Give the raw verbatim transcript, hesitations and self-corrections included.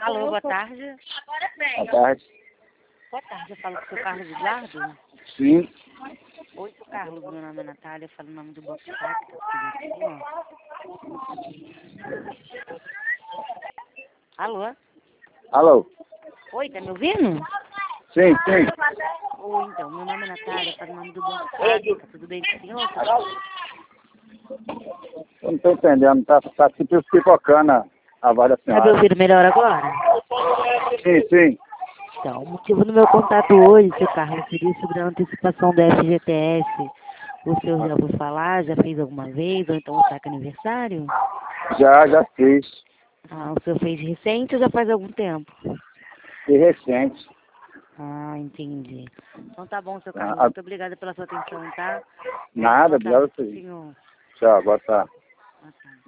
Alô, boa tarde. Boa tarde. Boa tarde, eu falo com o seu Carlos Eduardo. Sim. Oi, seu Carlos, meu nome é Natália, eu falo o nome do Boxsac, tá aqui, ó. Alô? Alô? Oi, tá me ouvindo? Sim, sim. Oi, então, meu nome é Natália, eu falo o nome do Boxsac, tá tudo bem com o senhor? Seu... Eu não tô entendendo, tá, tá se pipocando a, a voz da Tá me senhora. ouvindo melhor agora? Sim, sim. Então, o motivo do meu contato hoje, seu Carlos, seria sobre a antecipação do F G T S. O senhor já ouviu falar, já fez alguma vez, ou então o saque aniversário? Já, já fiz. Ah, o senhor fez recente ou já faz algum tempo? E recente. Ah, entendi. Então tá bom, seu Carlos. Ah, Muito obrigada pela sua atenção, tá? nada, Boa tarde obrigado pro por isso. senhor. Tchau, boa tarde. Boa tarde.